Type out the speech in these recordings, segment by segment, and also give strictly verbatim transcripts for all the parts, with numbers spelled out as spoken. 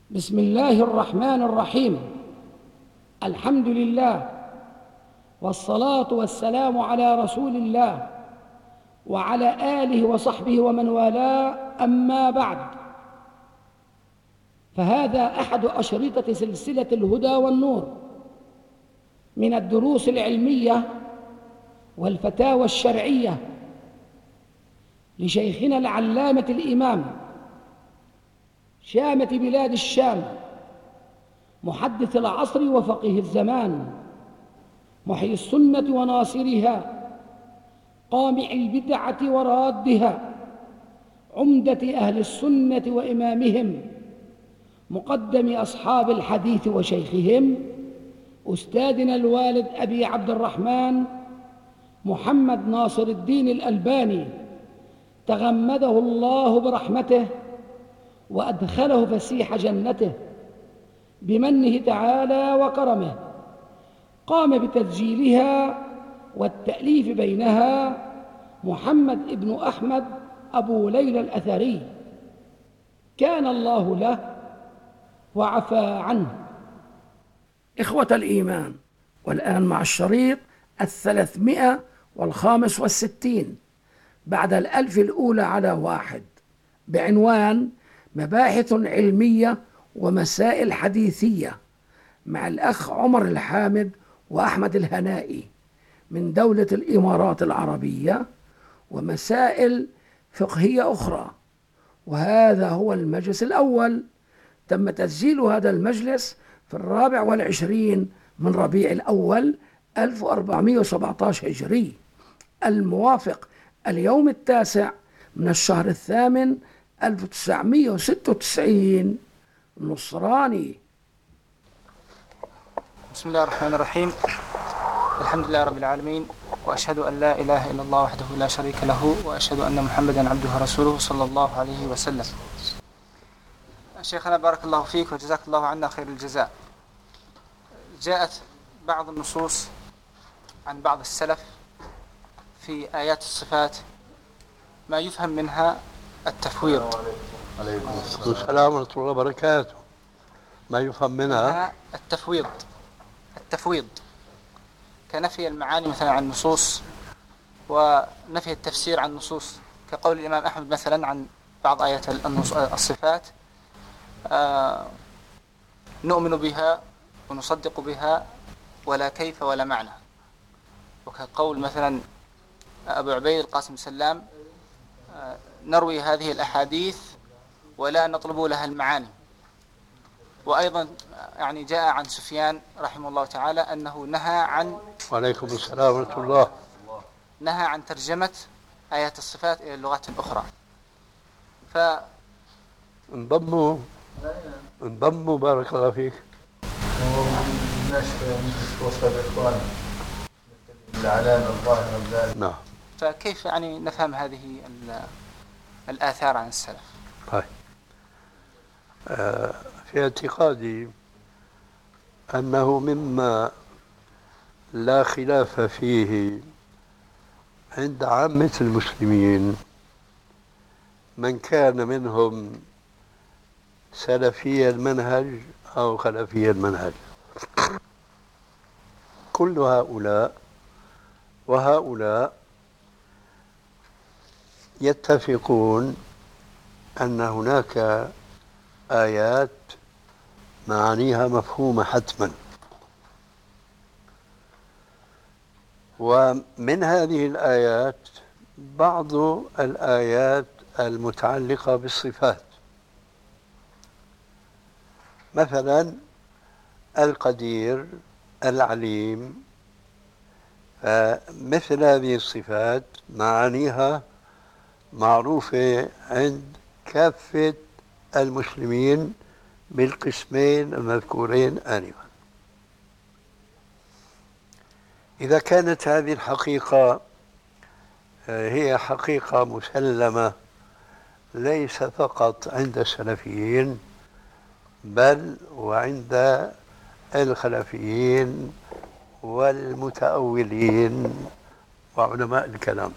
بسم الله الرحمن الرحيم. الحمد لله والصلاة والسلام على رسول الله وعلى آله وصحبه ومن والاه، أما بعد، فهذا أحد أشرطة سلسلة الهدى والنور من الدروس العلمية والفتاوى الشرعية لشيخنا العلامة الإمام شامة بلاد الشام، محدث العصر وفقيه الزمان، محيي السنة وناصرها، قامع البدعة ورادها، عمدة أهل السنة وإمامهم، مقدم أصحاب الحديث وشيخهم، أستاذنا الوالد أبي عبد الرحمن محمد ناصر الدين الألباني، تغمده الله برحمته وأدخله فسيح جنته بمنه تعالى وكرمه. قام بتسجيلها والتأليف بينها محمد ابن أحمد أبو ليلى الأثري، كان الله له وعفى عنه. إخوة الإيمان، والآن مع الشريط الثلاثمائة والخامس والستين بعد الألف الأولى على واحد، بعنوان مباحث علمية ومسائل حديثية، مع الأخ عمر الحامد وأحمد الهنائي من دولة الإمارات العربية، ومسائل فقهية أخرى. وهذا هو المجلس الأول. تم تسجيل هذا المجلس في الرابع والعشرين من ربيع الأول ألف وأربعمائة وسبعة عشر هجري، الموافق اليوم التاسع من الشهر الثامن ألف وتسعمائة وستة وتسعين نصراني. بسم الله الرحمن الرحيم. الحمد لله رب العالمين، وأشهد أن لا إله إلا الله وحده لا شريك له، وأشهد أن محمدا عبده ورسوله صلى الله عليه وسلم. شيخنا بارك الله فيك وجزاك الله عنا خير الجزاء. جاءت بعض النصوص عن بعض السلف في آيات الصفات ما يفهم منها التفويض. عليكم السلام ورحمة الله وبركاته. ما يفهم منها التفويض التفويض كنفي المعاني مثلا عن النصوص، ونفي التفسير عن النصوص، كقول الإمام أحمد مثلا عن بعض آيات الصفات: آه نؤمن بها ونصدق بها ولا كيف ولا معنى. وكقول مثلا أبو عبيد القاسم سلام: آه نروي هذه الأحاديث ولا نطلب لها المعاني. وأيضا يعني جاء عن سفيان رحمه الله تعالى أنه نهى عن وعليكم السلام ورحمة الله نهى عن ترجمة آيات الصفات إلى اللغات الأخرى. ف انضموا انضموا بارك الله فيك. وصف الإخوان العلامة الظاهرة ذلك. نعم. فكيف يعني نفهم هذه الآثار عن السلف؟ طيب، آه في اعتقادي أنه مما لا خلاف فيه عند عامة المسلمين، من كان منهم سلفي المنهج أو خلفي المنهج، كل هؤلاء وهؤلاء يتفقون أن هناك آيات معانيها مفهومة حتما. ومن هذه الآيات بعض الآيات المتعلقة بالصفات، مثلا القدير، العليم. فمثل هذه الصفات معانيها معروفة عند كافة المسلمين بالقسمين المذكورين آنفا. إذا كانت هذه الحقيقة هي حقيقة مسلمة ليس فقط عند السلفيين بل وعند الخلفيين والمتأولين وعلماء الكلام،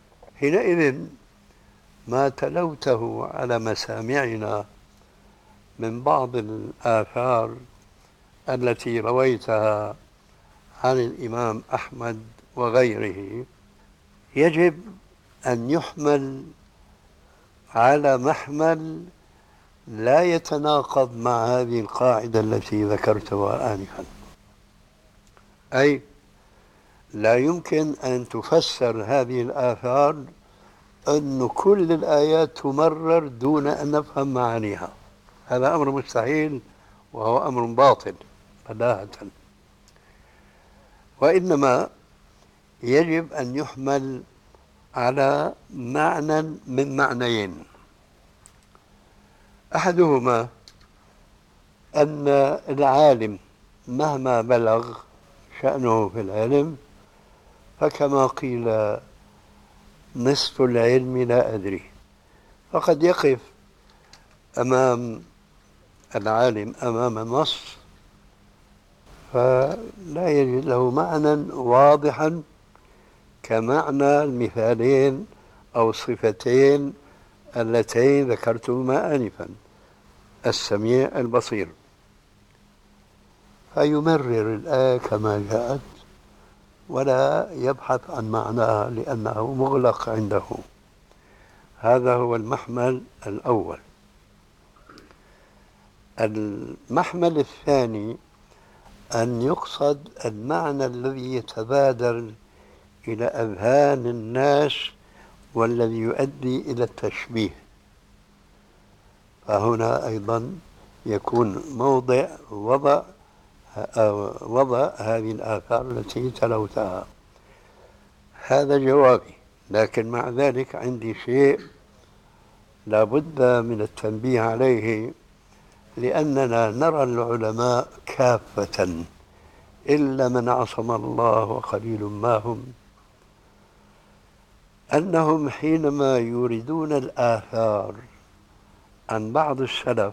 حينئذ ما تلوته على مسامعنا من بعض الآثار التي رويتها عن الإمام أحمد وغيره يجب أن يحمل على محمل لا يتناقض مع هذه القاعدة التي ذكرتها آنفا، أي لا يمكن أن تفسر هذه الآثار أن كل الآيات تمرر دون أن نفهم معانيها، هذا أمر مستحيل وهو أمر باطل بداهة، وإنما يجب أن يحمل على معنى من معنيين. أحدهما أن العالم مهما بلغ شأنه في العلم فكما قيل نصف العلم لا أدري، فقد يقف أمام العالم أمام نص فلا يجد له معنى واضحا كمعنى المثالين أو الصفتين اللتين ذكرتهما آنفا، السميع البصير، فيمرر الآية كما جاءت ولا يبحث عن معناها لأنه مغلق عنده. هذا هو المحمل الأول. المحمل الثاني أن يقصد المعنى الذي يتبادر إلى أذهان الناس والذي يؤدي إلى التشبيه، فهنا أيضا يكون موضع وضع وضع هذه الآثار التي تلوتها. هذا جوابي، لكن مع ذلك عندي شيء لا بد من التنبيه عليه، لأننا نرى العلماء كافة إلا من عصم الله وقليل ما هم، أنهم حينما يوردون الآثار عن بعض السلف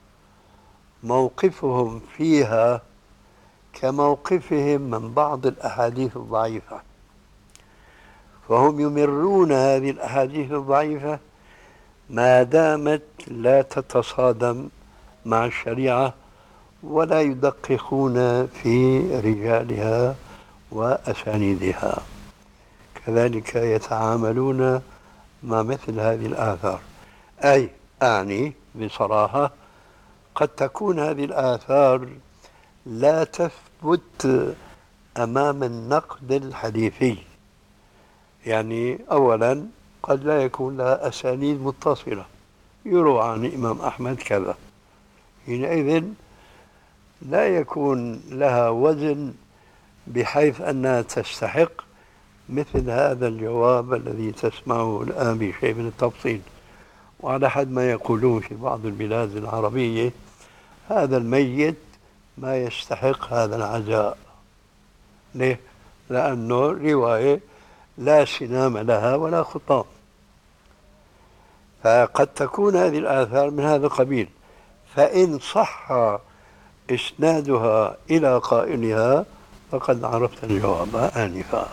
موقفهم فيها كموقفهم من بعض الأحاديث الضعيفة، فهم يمرون هذه الأحاديث الضعيفة ما دامت لا تتصادم مع الشريعة ولا يدققون في رجالها وأسانيدها، كذلك يتعاملون مع مثل هذه الآثار. أي أعني بصراحة قد تكون هذه الآثار لا تثبت أمام النقد الحديثي، يعني أولا قد لا يكون لها أسانيد متصلة، يروى عن الإمام أحمد كذا، حينئذ لا يكون لها وزن بحيث أنها تستحق مثل هذا الجواب الذي تسمعه الآن بشيء من التفصيل. وعلى حد ما يقولون في بعض البلاد العربية هذا الميت ما يستحق هذا العزاء. ليه؟ لأنه رواية لا سنام لها ولا خطام، فقد تكون هذه الآثار من هذا القبيل، فإن صح إسنادها إلى قائلها فقد عرفت الجواب آنفا.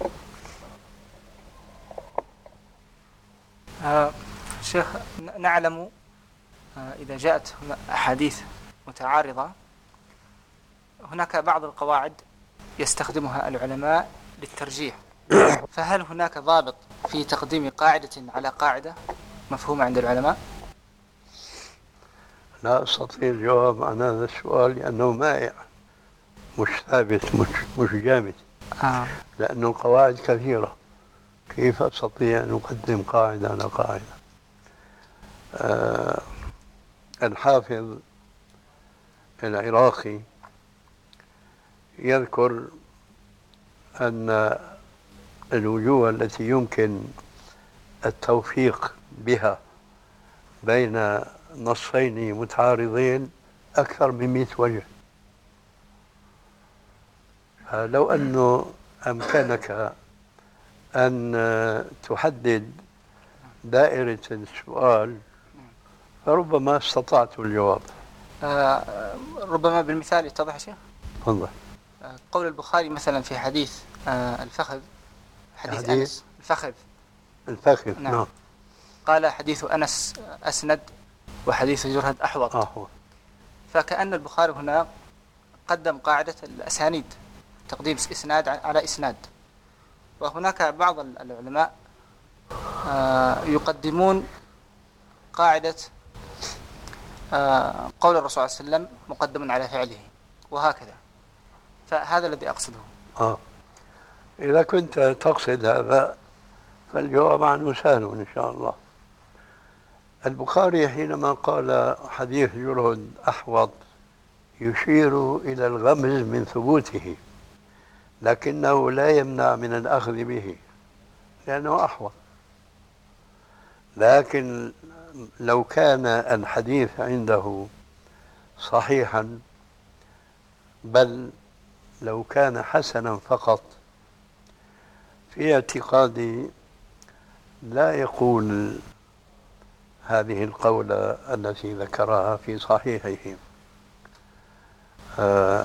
آه شيخ، نعلم آه إذا جاءت أحاديث متعارضة هناك بعض القواعد يستخدمها العلماء للترجيح، فهل هناك ضابط في تقديم قاعدة على قاعدة مفهومة عند العلماء؟ لا أستطيع الجواب عن هذا السؤال لأنه مائع مش ثابت مش, مش جامد آه. لأنه القواعد كثيرة، كيف أستطيع أن أقدم قاعدة على قاعدة؟ آه الحافظ العراقي يذكر أن الوجوه التي يمكن التوفيق بها بين نصين متعارضين أكثر من مئة وجه. لو أنه أمكنك أن تحدد دائرة السؤال فربما استطعت الجواب. آه ربما بالمثال يتضح يا شيخ. تفضل. آه قول البخاري مثلا في حديث آه الفخذ، حديث, حديث أنس الفخذ الفخذ نعم. نعم. قال حديث أنس أسند وحديث جرهد أحوط. أحوط. فكأن البخاري هنا قدم قاعدة الأسانيد، تقديم إسناد على إسناد. وهناك بعض العلماء يقدمون قاعدة قول الرسول صلى الله عليه وسلم مقدم على فعله وهكذا. فهذا الذي أقصده. آه. إذا كنت تقصد هذا فالجواب عنه سهل إن شاء الله. البخاري حينما قال حديث جرهد أحوط يشير إلى الغمز من ثبوته، لكنه لا يمنع من الأخذ به لأنه أحوط. لكن لو كان الحديث عنده صحيحا، بل لو كان حسنا فقط، في اعتقادي لا يقول هذه القولة التي ذكرها في صحيحه، آه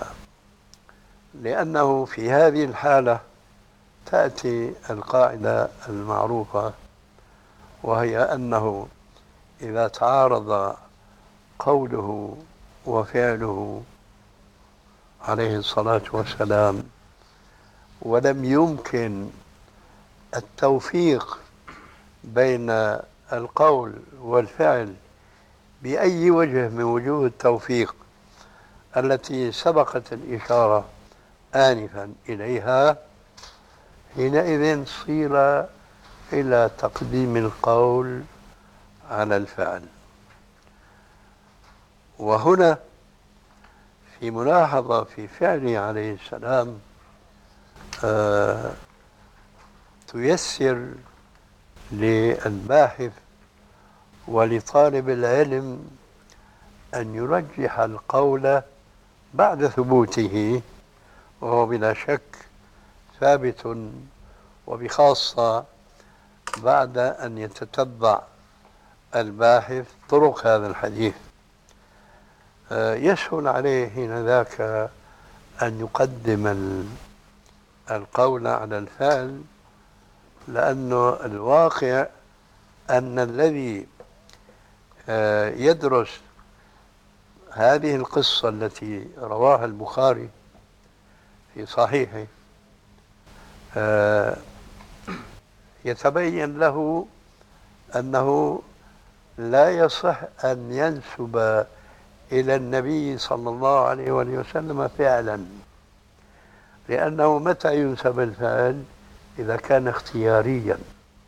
لأنه في هذه الحالة تأتي القاعدة المعروفة، وهي أنه إذا تعارض قوله وفعله عليه الصلاة والسلام ولم يمكن التوفيق بين القول والفعل بأي وجه من وجوه التوفيق التي سبقت الإشارة آنفا إليها، حينئذ صير إلى تقديم القول على الفعل. وهنا في ملاحظة في فعله عليه السلام آه تيسر للباحث ولطالب العلم أن يرجح القول بعد ثبوته، وهو بلا شك ثابت، وبخاصة بعد أن يتتبع الباحث طرق هذا الحديث. يسهل عليه حين ذاك أن يقدم القول على الفعل، لأنه الواقع أن الذي يدرس هذه القصة التي رواها البخاري في صحيحه يتبين له أنه لا يصح أن ينسب إلى النبي صلى الله عليه وسلم فعلا، لأنه متى ينسب الفعل؟ إذا كان اختياريا.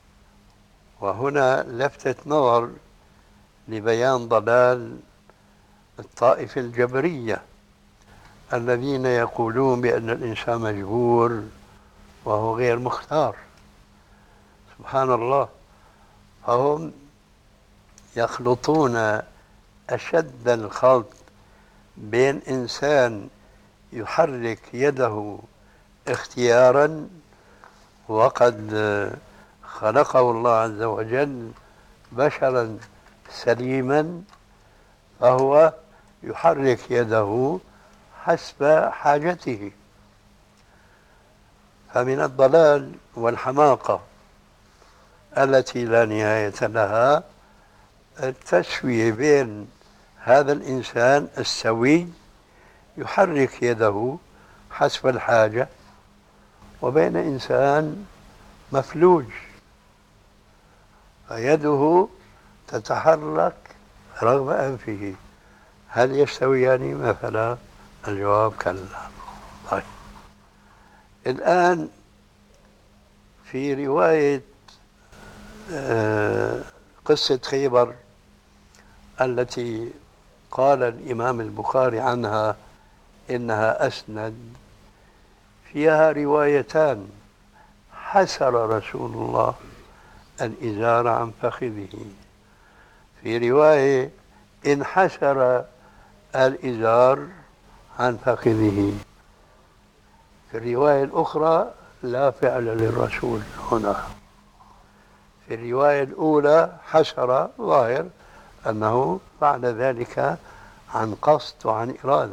وهنا لفتة نظر لبيان ضلال الطائفة الجبرية الذين يقولون بأن الإنسان مجبور وهو غير مختار. سبحان الله، فهم يخلطون أشد الخلط بين إنسان يحرك يده اختيارا وقد خلقه الله عز وجل بشرا سليما، فهو يحرك يده حسب حاجته. فمن الضلال والحماقة التي لا نهاية لها التسوية بين هذا الإنسان السوي يحرك يده حسب الحاجة وبين إنسان مفلوج فيده تتحرك رغم أنفه. هل يستويان مثلا؟ الجواب كلا. طيب، الآن في رواية قصة خيبر التي قال الإمام البخاري عنها إنها أسند، فيها روايتان: حسر رسول الله الإزار عن فخذه، في رواية انحسر الإزار عن فخذه، في الرواية الأخرى لا فعل للرسول هنا. في الرواية الأولى حسر، ظاهر أنه بعد ذلك عن قصد وعن إرادة.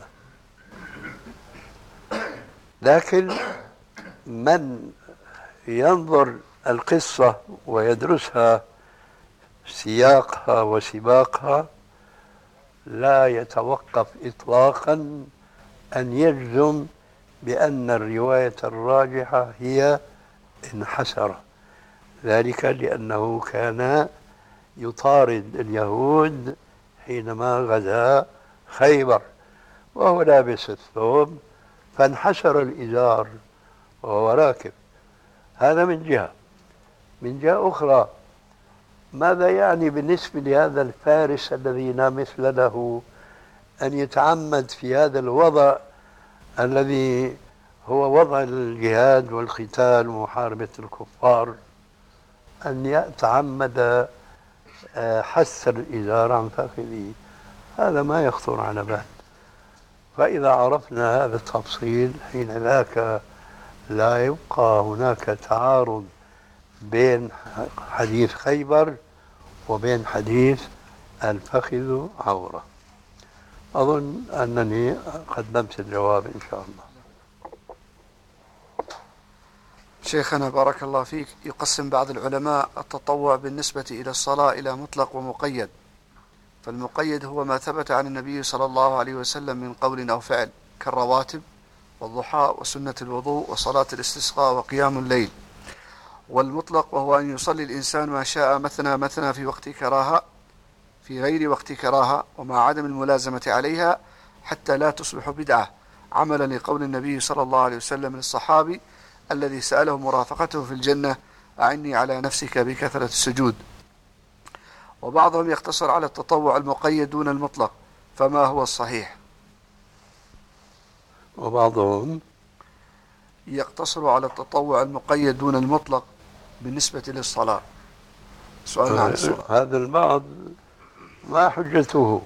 لكن من ينظر القصة ويدرسها سياقها وسباقها لا يتوقف إطلاقا أن يجزم بأن الرواية الراجحة هي انحسر، ذلك لأنه كان يطارد اليهود حينما غزا خيبر وهو لابس الثوب فانحسر الإزار وهو راكب. هذا من جهة. من جهة أخرى، ماذا يعني بالنسبة لهذا الفارس الذي لا مثل له أن يتعمد في هذا الوضع الذي هو وضع الجهاد والقتال ومحاربة الكفار أن يتعمد حث الإزار عن فخذه؟ هذا ما يخطر على بال. فإذا عرفنا هذا التفصيل حين ذاك لا يبقى هناك تعارض بين حديث خيبر وبين حديث الفخذ عورة. أظن أنني قدمت الجواب إن شاء الله. شيخنا بارك الله فيك، يقسم بعض العلماء التطوع بالنسبة إلى الصلاة إلى مطلق ومقيد، فالمقيد هو ما ثبت عن النبي صلى الله عليه وسلم من قول أو فعل كالرواتب والضحى وسنة الوضوء وصلاة الاستسقاء وقيام الليل، والمطلق وهو أن يصلي الإنسان ما شاء مثنى مثنى في وقت كراهة في غير وقت كراهة ومع عدم الملازمة عليها حتى لا تصبح بدعة، عملا لقول النبي صلى الله عليه وسلم للصحابي الذي سأله مرافقته في الجنة: أعني على نفسك بكثرة السجود. وبعضهم يقتصر على التطوع المقيد دون المطلق، فما هو الصحيح؟ وبعضهم يقتصر على التطوع المقيد دون المطلق بالنسبة للصلاة. سؤال عن الصلاة. هذا البعض ما حجته،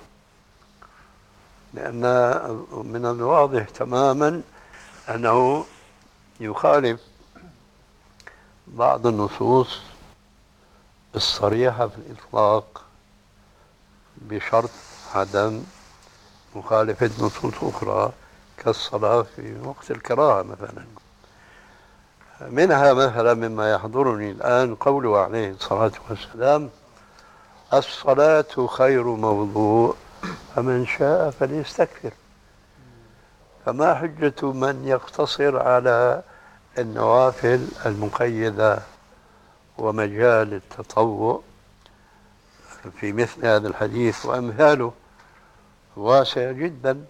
لأن من الواضح تماما أنه يخالف بعض النصوص الصريحة في الإطلاق بشرط عدم مخالفة نصوص أخرى كالصلاة في وقت الكراهة مثلا. منها مثلا مما يحضرني الآن قوله عليه الصلاة والسلام: الصلاة خير موضوع فمن شاء فليستكثر. فما حجة من يقتصر على النوافل المقيدة ومجال التطوع في مثل هذا الحديث وأمثاله واسع جدا.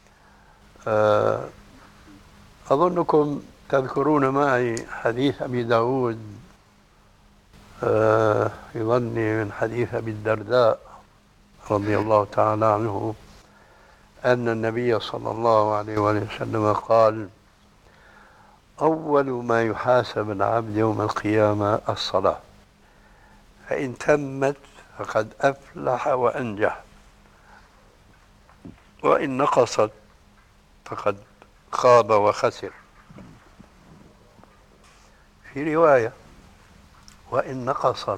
أظنكم تذكرون معي حديث أبي داود يظني من حديث أبي الدرداء رضي الله تعالى عنه أن النبي صلى الله عليه وسلم قال: أول ما يحاسب العبد يوم القيامة الصلاة، فإن تمت فقد أفلح وأنجح، وإن نقصت فقد خاب وخسر. في رواية: وإن نقصت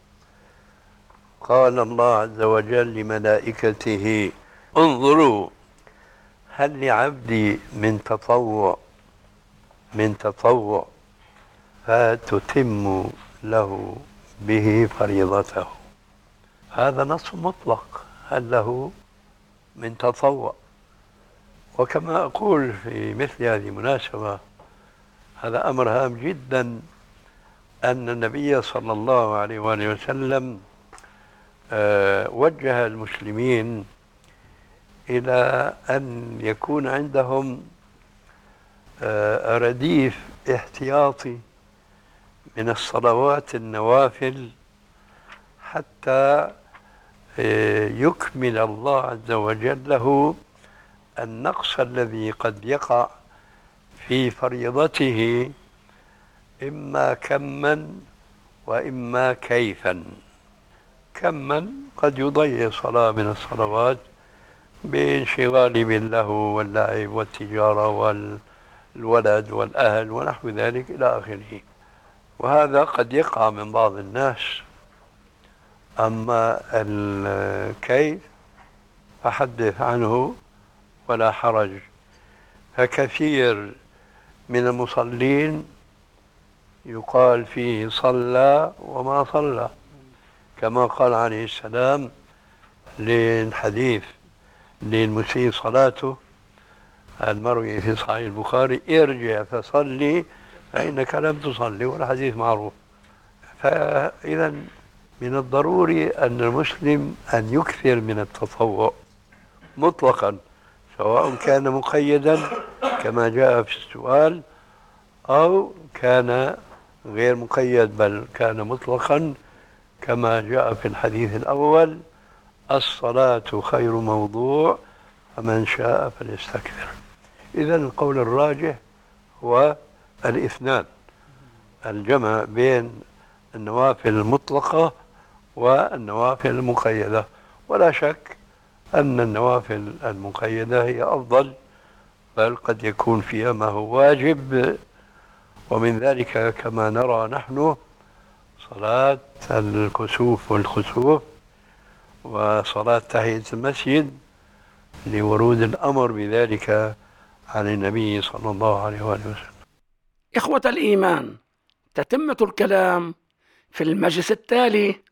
قال الله عز وجل لملائكته: انظروا هل لعبدي من تطوع من تطوع فتتم له به فريضته. هذا نص مطلق، هل له من تطوع؟ وكما أقول في مثل هذه المناسبة، هذا أمر هام جدا أن النبي صلى الله عليه وآله وسلم أه وجه المسلمين إلى أن يكون عندهم أه رديف احتياطي من الصلوات النوافل حتى أه يكمل الله عز وجل له النقص الذي قد يقع في فريضته، إما كما وإما كيفا. كما قد يضيع صلاة من الصلوات بانشغال باللهو واللعب والتجارة والولد والأهل ونحو ذلك إلى آخره، وهذا قد يقع من بعض الناس. أما الكيف فحدث عنه ولا حرج، فكثير من المصلين يقال فيه صلى وما صلى، كما قال عليه السلام للحديث للمسيء صلاته المروي في صحيح البخاري: ارجع فصلي فإنك لم تصلي، والحديث معروف. فإذا من الضروري أن المسلم أن يكثر من التطوع مطلقا، سواء كان مقيدا كما جاء في السؤال أو كان غير مقيد بل كان مطلقا كما جاء في الحديث الأول: الصلاة خير موضوع فمن شاء فليستكثر. إذا القول الراجح هو الاثنان، الجمع بين النوافل المطلقة والنوافل المقيدة. ولا شك أن النوافل المقيدة هي أفضل، بل قد يكون فيها ما هو واجب، ومن ذلك كما نرى نحن صلاة الكسوف والخسوف وصلاة تحية المسجد لورود الأمر بذلك عن النبي صلى الله عليه وآله وسلم. إخوة الإيمان، تتمة الكلام في المجلس التالي